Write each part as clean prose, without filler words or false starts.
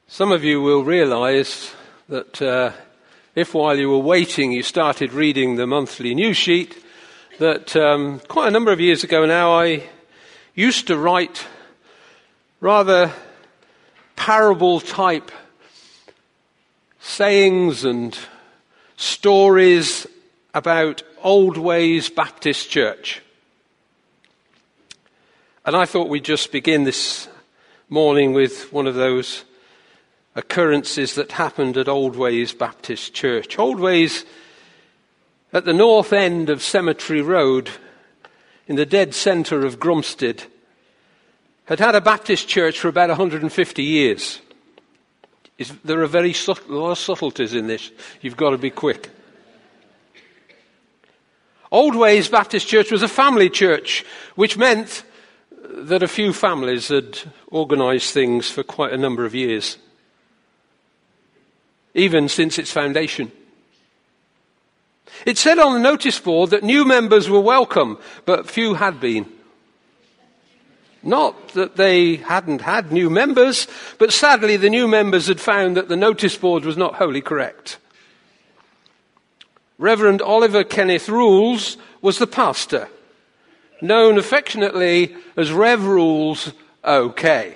Some of you will realise that if while you were waiting you started reading the monthly news sheet, that quite a number of years ago now I used to write rather parable-type sayings and stories about Old Ways Baptist Church. And I thought we'd just begin this morning with one of those occurrences that happened at Old Ways Baptist Church. Old Ways, at the north end of Cemetery Road, in the dead centre of Grumstead, had had a Baptist church for about 150 years. There are very lot of subtleties in this. You've got to be quick. Old Ways Baptist Church was a family church, which meant that a few families had organised things for quite a number of years, even since its foundation. It said on the notice board that new members were welcome, but few had been. Not that they hadn't had new members, but sadly the new members had found that the notice board was not wholly correct. Reverend Oliver Kenneth Rules was the pastor, known affectionately as Rev Rules OK.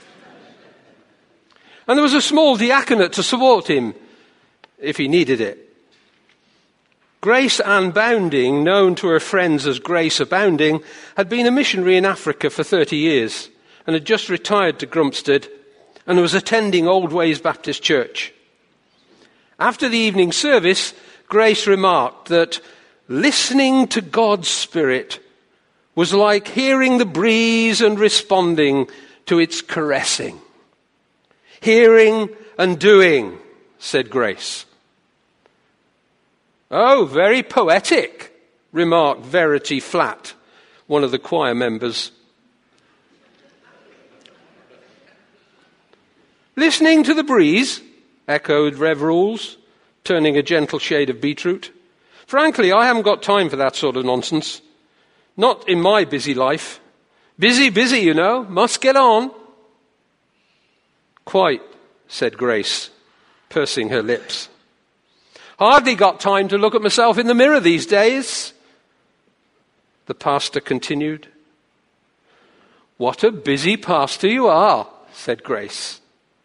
And there was a small diaconate to support him if he needed it. Grace Ann Bounding, known to her friends as Grace Abounding, had been a missionary in Africa for 30 years and had just retired to Grumstead and was attending Old Ways Baptist Church. After the evening service, Grace remarked that listening to God's Spirit was like hearing the breeze and responding to its caressing. Hearing and doing, said Grace. Oh, very poetic, remarked Verity Flatt, one of the choir members. Listening to the breeze, echoed Rev Rules, turning a gentle shade of beetroot. Frankly, I haven't got time for that sort of nonsense. Not in my busy life. Busy, you know. Must get on. Quite, said Grace, pursing her lips. Hardly got time to look at myself in the mirror these days, the pastor continued. What a busy pastor you are, said Grace.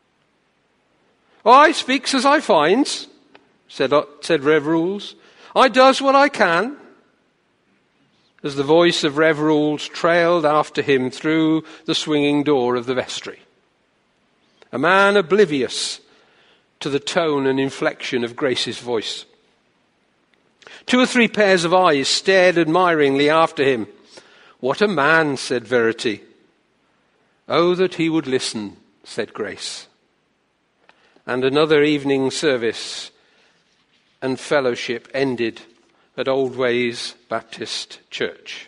I speaks as I finds, said Rev Rules. I does what I can. As the voice of Rev Rules trailed after him through the swinging door of the vestry. A man oblivious to the tone and inflection of Grace's voice. 2 or 3 pairs of eyes stared admiringly after him. What a man, said Verity. Oh, that he would listen, said Grace. And another evening service and fellowship ended at Old Ways Baptist Church.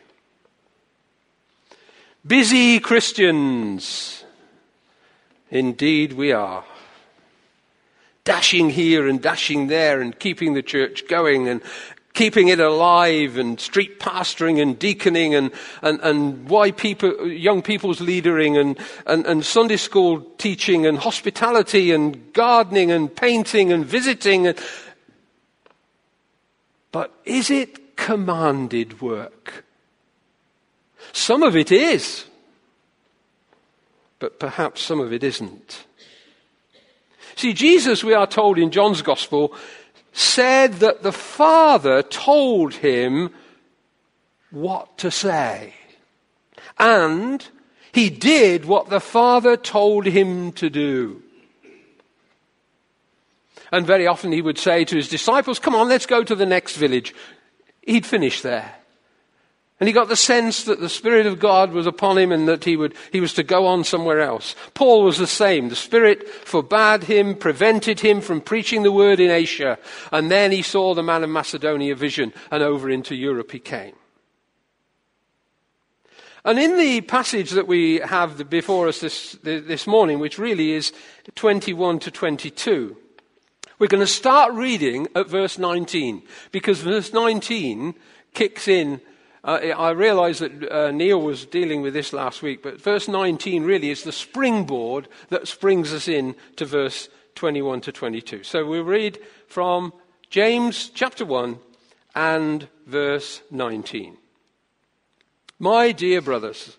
Busy Christians. Indeed we are. Dashing here and dashing there and keeping the church going and keeping it alive and street pastoring and deaconing and young people's leadering and Sunday school teaching and hospitality and gardening and painting and visiting. But is it commanded work? Some of it is, but perhaps some of it isn't. See, Jesus, we are told in John's Gospel, said that the Father told him what to say. And he did what the Father told him to do. And very often he would say to his disciples, come on, let's go to the next village. He'd finish there. And he got the sense that the Spirit of God was upon him and that he was to go on somewhere else. Paul was the same. The Spirit forbade him, prevented him from preaching the word in Asia. And then he saw the man of Macedonia vision and over into Europe he came. And in the passage that we have before us this morning, which really is 21 to 22, we're going to start reading at verse 19, because verse 19 kicks in I realise that Neil was dealing with this last week, but verse 19 really is the springboard that springs us in to verse 21 to 22. So we'll read from James chapter 1 and verse 19. My dear brothers,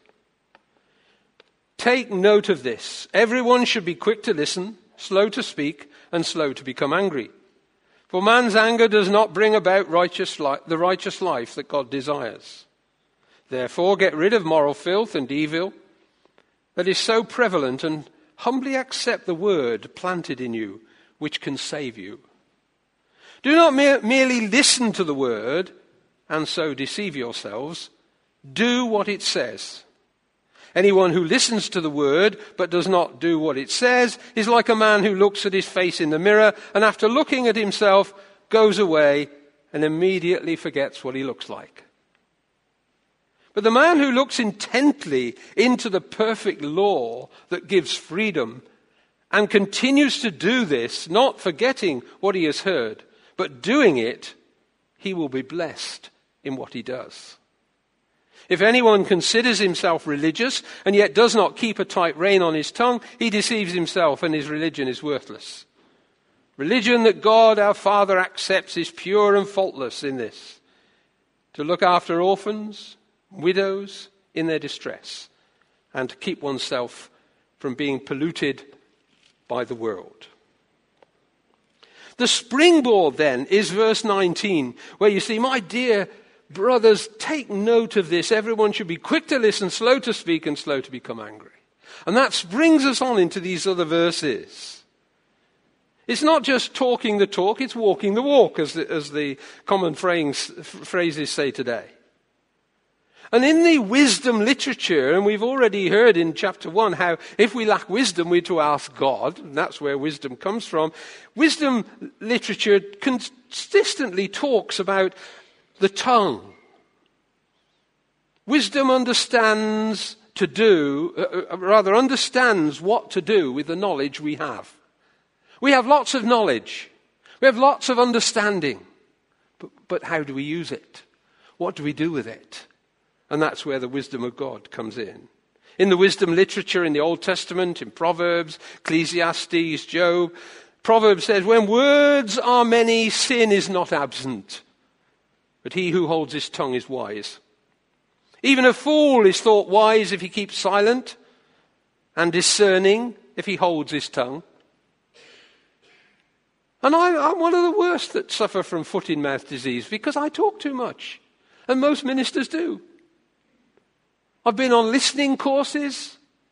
take note of this. Everyone should be quick to listen, slow to speak, and slow to become angry. For man's anger does not bring about the righteous life that God desires. Therefore, get rid of moral filth and evil that is so prevalent, and humbly accept the word planted in you, which can save you. Do not merely listen to the word and so deceive yourselves. Do what it says. Anyone who listens to the word but does not do what it says is like a man who looks at his face in the mirror and after looking at himself goes away and immediately forgets what he looks like. But the man who looks intently into the perfect law that gives freedom and continues to do this, not forgetting what he has heard, but doing it, he will be blessed in what he does. If anyone considers himself religious and yet does not keep a tight rein on his tongue, he deceives himself and his religion is worthless. Religion that God our Father accepts is pure and faultless in this: to look after orphans, widows in their distress, and to keep oneself from being polluted by the world. The springboard then is verse 19, where you see, my dear brothers, take note of this. Everyone should be quick to listen, slow to speak, and slow to become angry. And that brings us on into these other verses. It's not just talking the talk, it's walking the walk, as the common phrases say today. And in the wisdom literature, and we've already heard in chapter 1 how if we lack wisdom, we're to ask God, and that's where wisdom comes from. Wisdom literature consistently talks about the tongue. Wisdom understands what to do with the knowledge we have. We have lots of knowledge. We have lots of understanding. But how do we use it? What do we do with it? And that's where the wisdom of God comes in. In the wisdom literature in the Old Testament, in Proverbs, Ecclesiastes, Job, Proverbs says, when words are many, sin is not absent. But he who holds his tongue is wise. Even a fool is thought wise if he keeps silent, and discerning if he holds his tongue. And I'm one of the worst that suffer from foot-in-mouth disease because I talk too much. And most ministers do. I've been on listening courses.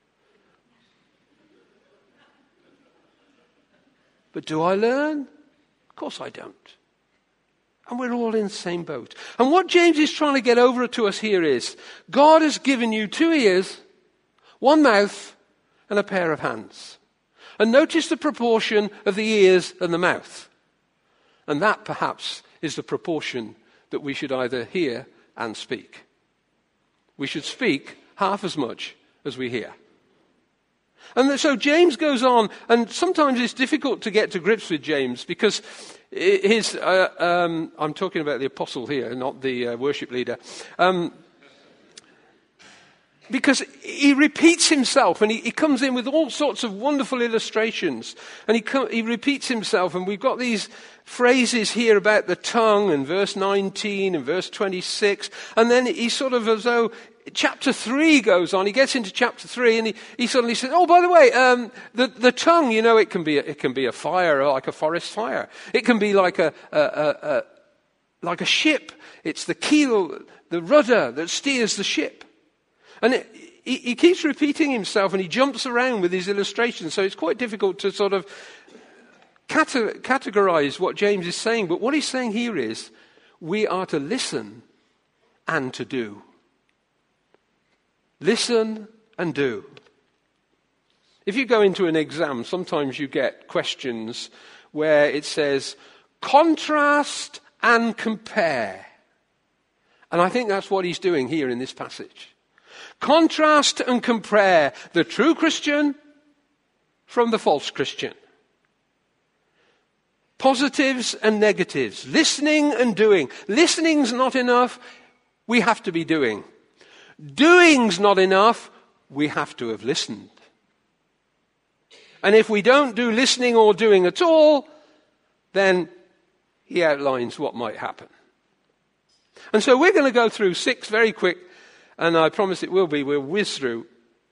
But do I learn? Of course I don't. And we're all in the same boat. And what James is trying to get over to us here is, God has given you 2 ears, 1 mouth, and a pair of hands. And notice the proportion of the ears and the mouth. And that perhaps is the proportion that we should either hear and speak. We should speak half as much as we hear. And so James goes on, and sometimes it's difficult to get to grips with James because I'm talking about the apostle here, not the worship leader. Because he repeats himself, and he comes in with all sorts of wonderful illustrations. And he repeats himself, and we've got these phrases here about the tongue, and verse 19, and verse 26. And then he sort of, as though chapter 3 goes on, he gets into chapter 3, and he suddenly says, oh, by the way, the tongue, it can be a fire, like a forest fire. It can be like a ship. It's the keel, the rudder that steers the ship. And he keeps repeating himself, and he jumps around with his illustrations, so it's quite difficult to sort of categorize what James is saying. But what he's saying here is, we are to listen and to do. Listen and do. If you go into an exam, sometimes you get questions where it says, contrast and compare. And I think that's what he's doing here in this passage. Contrast and compare the true Christian from the false Christian. Positives and negatives. Listening and doing. Listening's not enough. we have to be doing. Doing's not enough, we have to have listened. And if we don't do listening or doing at all, then he outlines what might happen. And so we're going to go through 6 very quick, and I promise it will be, we'll whiz through.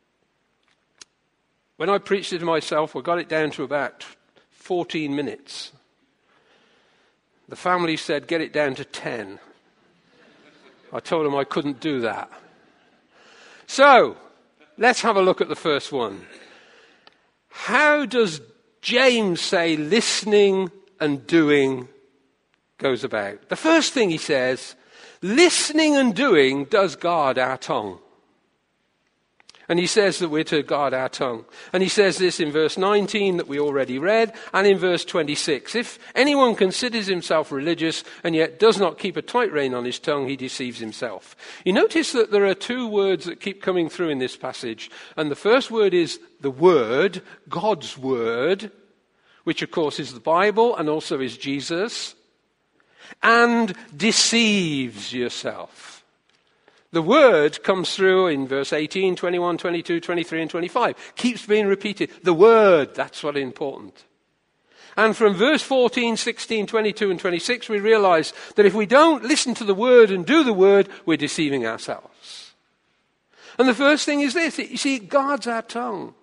When I preached it to myself, I got it down to about 14 minutes. The family said, get it down to 10. I told them I couldn't do that. So, let's have a look at the first one. How does James say listening and doing goes about? The first thing he says, listening and doing does guard our tongue. And he says that we're to guard our tongue. And he says this in verse 19 that we already read, and in verse 26. If anyone considers himself religious and yet does not keep a tight rein on his tongue, he deceives himself. You notice that there are 2 words that keep coming through in this passage. And the first word is the word, God's word, which of course is the Bible and also is Jesus, and deceives yourself. The word comes through in verse 18, 21, 22, 23, and 25. Keeps being repeated. The word, that's what's important. And from verse 14, 16, 22, and 26, we realize that if we don't listen to the word and do the word, we're deceiving ourselves. And the first thing is this. You see, it guards our tongue.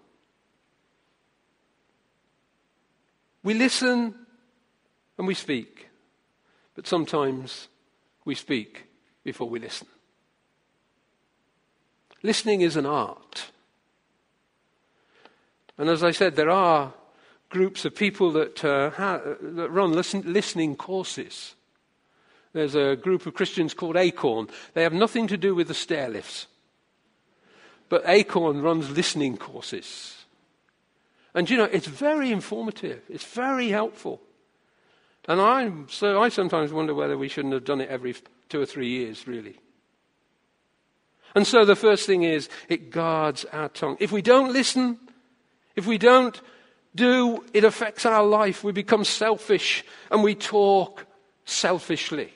We listen and we speak. But sometimes we speak before we listen. Listening is an art. And as I said, there are groups of people that run listening courses. There's a group of Christians called Acorn. They have nothing to do with the stair lifts. But Acorn runs listening courses. And you know, it's very informative. It's very helpful. And I sometimes wonder whether we shouldn't have done it every 2 or 3 years, really. And so the first thing is, it guards our tongue. If we don't listen, if we don't do, it affects our life. We become selfish and we talk selfishly.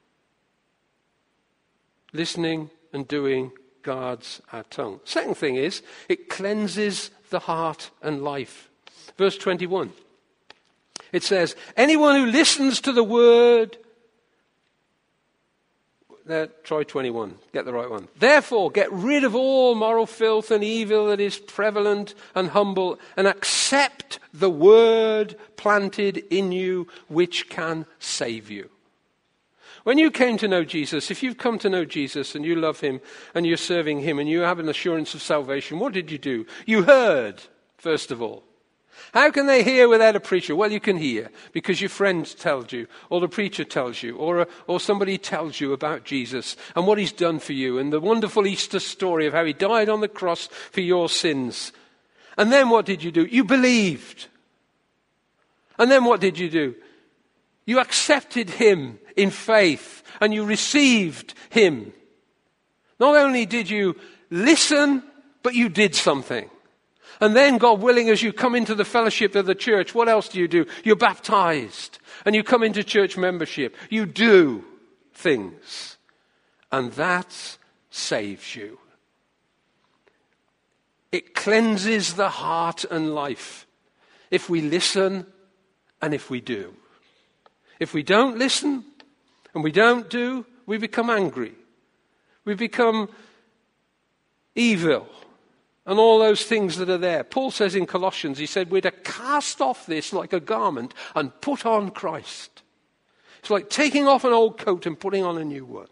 Listening and doing guards our tongue. Second thing is, it cleanses the heart and life. Verse 21. It says, anyone who listens to the word... Try 21. Get the right one. Therefore, get rid of all moral filth and evil that is prevalent and humble, and accept the word planted in you, which can save you. When you came to know Jesus, if you've come to know Jesus and you love him and you're serving him and you have an assurance of salvation, what did you do? You heard, first of all. How can they hear without a preacher? Well, you can hear because your friend tells you, or the preacher tells you, or somebody tells you about Jesus and what he's done for you and the wonderful Easter story of how he died on the cross for your sins. And then what did you do? You believed. And then what did you do? You accepted him in faith and you received him. Not only did you listen, but you did something. And then, God willing, as you come into the fellowship of the church, what else do? You're baptized. And you come into church membership. You do things. And that saves you. It cleanses the heart and life if we listen and if we do. If we don't listen and we don't do, we become angry. We become evil. And all those things that are there. Paul says in Colossians, he said, we're to cast off this like a garment and put on Christ. It's like taking off an old coat and putting on a new one.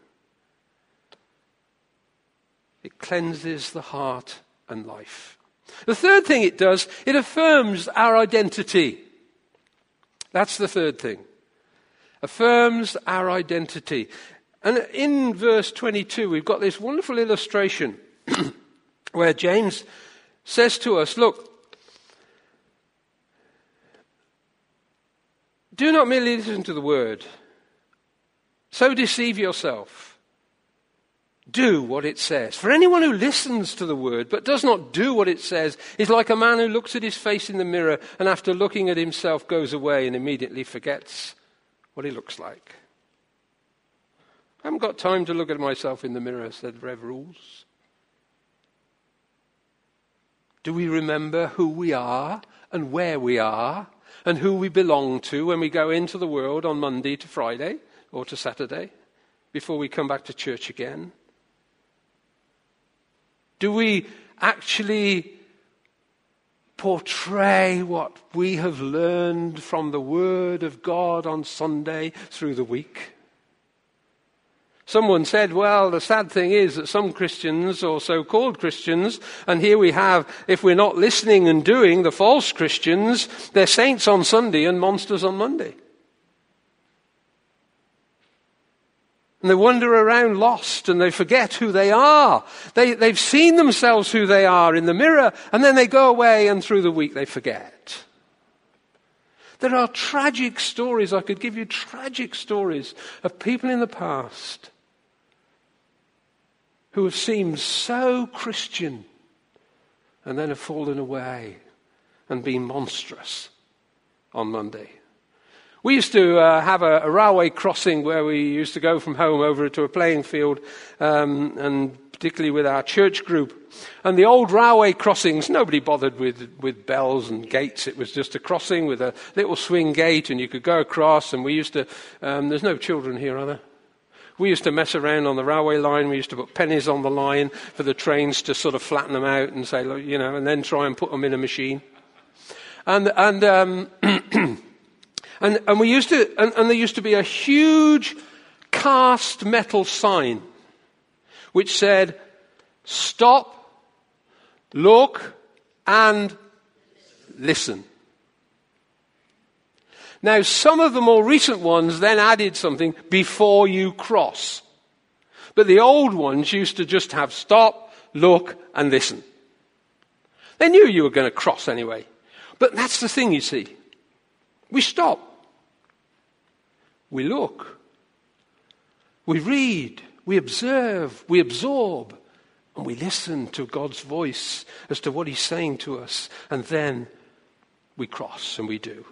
It cleanses the heart and life. The third thing it does, it affirms our identity. That's the third thing. Affirms our identity. And in verse 22, we've got this wonderful illustration where James says to us, look, do not merely listen to the word, so deceive yourself. Do what it says. For anyone who listens to the word but does not do what it says is like a man who looks at his face in the mirror and after looking at himself goes away and immediately forgets what he looks like. I haven't got time to look at myself in the mirror, said Rev Rules. Do we remember who we are and where we are and who we belong to when we go into the world on Monday to Friday or to Saturday before we come back to church again? Do we actually portray what we have learned from the Word of God on Sunday through the week? Someone said, well, the sad thing is that some Christians, or so-called Christians, and here we have, if we're not listening and doing, the false Christians, they're saints on Sunday and monsters on Monday. And they wander around lost and they forget who they are. They've seen themselves who they are in the mirror, and then they go away and through the week they forget. There are tragic stories, I could give you tragic stories of people in the past who have seemed so Christian and then have fallen away and been monstrous on Monday. We used to have a railway crossing where we used to go from home over to a playing field, and particularly with our church group. And the old railway crossings, nobody bothered with bells and gates. It was just a crossing with a little swing gate and you could go across. And we used to, there's no children here, are there? We used to mess around on the railway line. We used to put pennies on the line for the trains to sort of flatten them out and say, look, and then try and put them in a machine. And we used to, and there used to be a huge cast metal sign which said, stop, look, and listen. Now, some of the more recent ones then added something, before you cross. But the old ones used to just have stop, look, and listen. They knew you were going to cross anyway. But that's the thing, you see. We stop. We look. We read. We observe. We absorb. And we listen to God's voice as to what he's saying to us. And then we cross, and we do.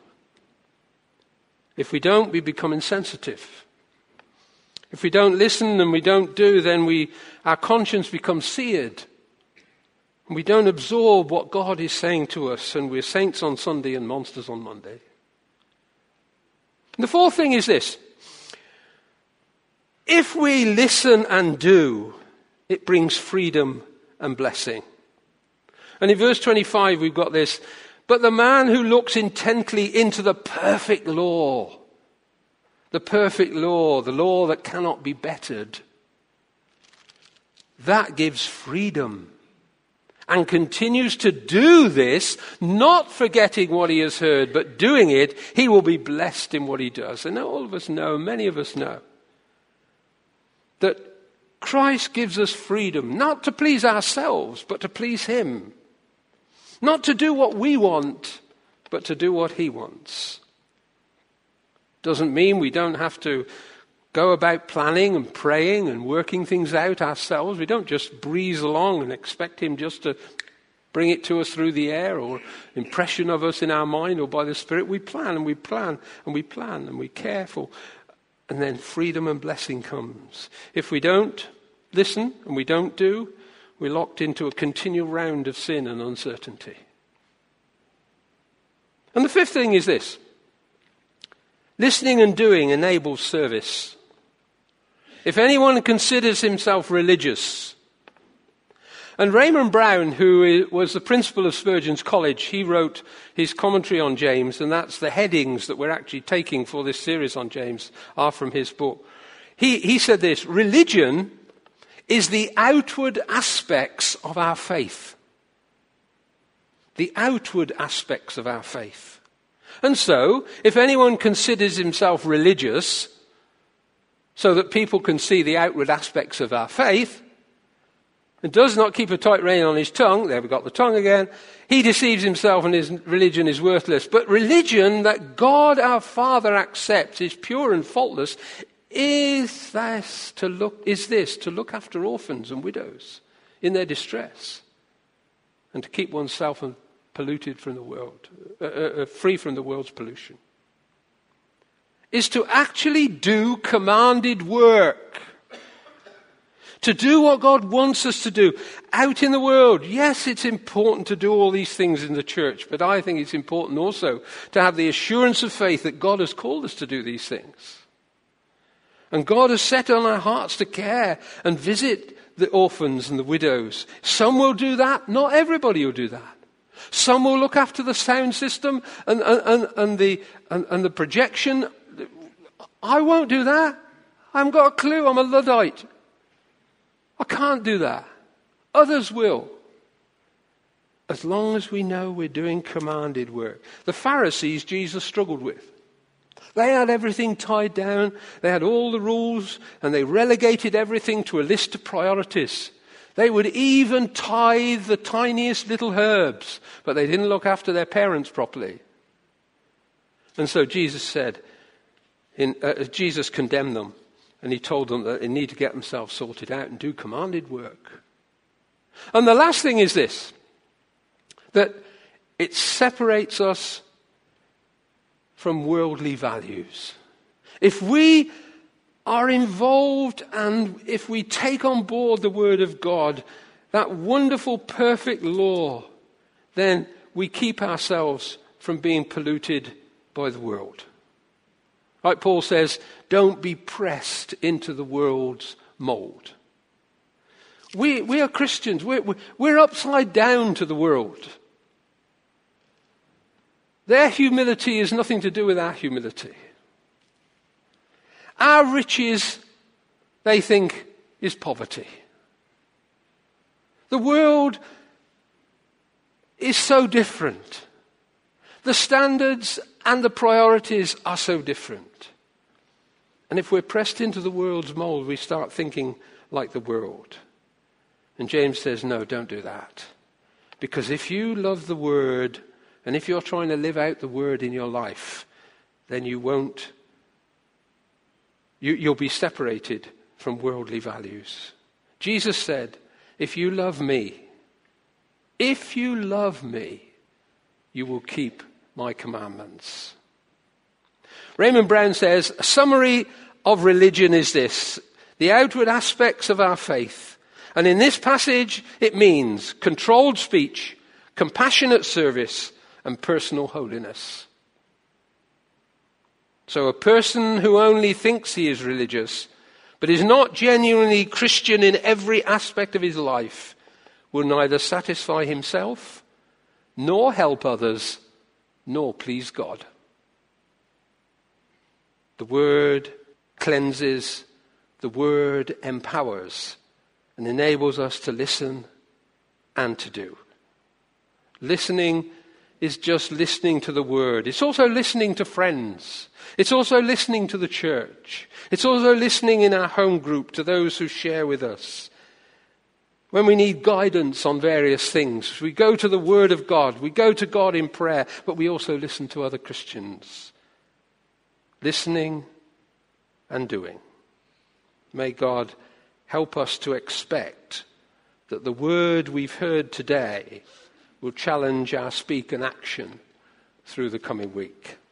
If we don't, we become insensitive. If we don't listen and we don't do, then our conscience becomes seared. And we don't absorb what God is saying to us, and we're saints on Sunday and monsters on Monday. And the fourth thing is this. If we listen and do, it brings freedom and blessing. And in verse 25 we've got this, but the man who looks intently into the perfect law the law that cannot be bettered, that gives freedom, and continues to do this, not forgetting what he has heard, but doing it, he will be blessed in what he does. And all of us know, many of us know, that Christ gives us freedom, not to please ourselves, but to please him. Not to do what we want, but to do what he wants. Doesn't mean we don't have to go about planning and praying and working things out ourselves. We don't just breeze along and expect him just to bring it to us through the air or impression of us in our mind or by the Spirit. We plan and we plan and we plan and we're careful. And then freedom and blessing comes. If we don't listen and we don't do, we're locked into a continual round of sin and uncertainty. And the fifth thing is this. Listening and doing enables service. If anyone considers himself religious, and Raymond Brown, who was the principal of Spurgeon's College, he wrote his commentary on James, and that's the headings that we're actually taking for this series on James are from his book. He said this, religion is the outward aspects of our faith. The outward aspects of our faith. And so, if anyone considers himself religious, so that people can see the outward aspects of our faith, and does not keep a tight rein on his tongue, there we got the tongue again, he deceives himself and his religion is worthless. But religion that God our Father accepts is pure and faultless, is this to look after orphans and widows in their distress, and to keep oneself polluted from the world, free from the world's pollution, is to actually do commanded work. To do what God wants us to do out in the world. Yes, it's important to do all these things in the church, but I think it's important also to have the assurance of faith that God has called us to do these things. And God has set on our hearts to care and visit the orphans and the widows. Some will do that. Not everybody will do that. Some will look after the sound system and the projection. I won't do that. I haven't got a clue. I'm a Luddite. I can't do that. Others will. As long as we know we're doing commanded work. The Pharisees Jesus struggled with. They had everything tied down. They had all the rules, and they relegated everything to a list of priorities. They would even tithe the tiniest little herbs, but they didn't look after their parents properly. And so Jesus said, Jesus condemned them, and he told them that they need to get themselves sorted out and do commanded work. And the last thing is this, that it separates us from worldly values. If we are involved and if we take on board the Word of God, that wonderful, perfect law, then we keep ourselves from being polluted by the world. Like Paul says, don't be pressed into the world's mold. We are Christians. We're upside down to the world. Their humility has nothing to do with our humility. Our riches, they think, is poverty. The world is so different. The standards and the priorities are so different. And if we're pressed into the world's mold, we start thinking like the world. And James says, no, don't do that. Because if you love the Word, and if you're trying to live out the Word in your life, then you'll be separated from worldly values. Jesus said, if you love me, you will keep my commandments. Raymond Brown says, a summary of religion is this: the outward aspects of our faith. And in this passage, it means controlled speech, compassionate service, and personal holiness. So a person who only thinks he is religious, but is not genuinely Christian in every aspect of his life, will neither satisfy himself, nor help others, nor please God. The Word cleanses, the Word empowers, and enables us to listen and to do. Listening is just listening to the Word. It's also listening to friends. It's also listening to the church. It's also listening in our home group to those who share with us. When we need guidance on various things, we go to the Word of God. We go to God in prayer, but we also listen to other Christians. Listening and doing. May God help us to expect that the word we've heard today will challenge our speak and action through the coming week.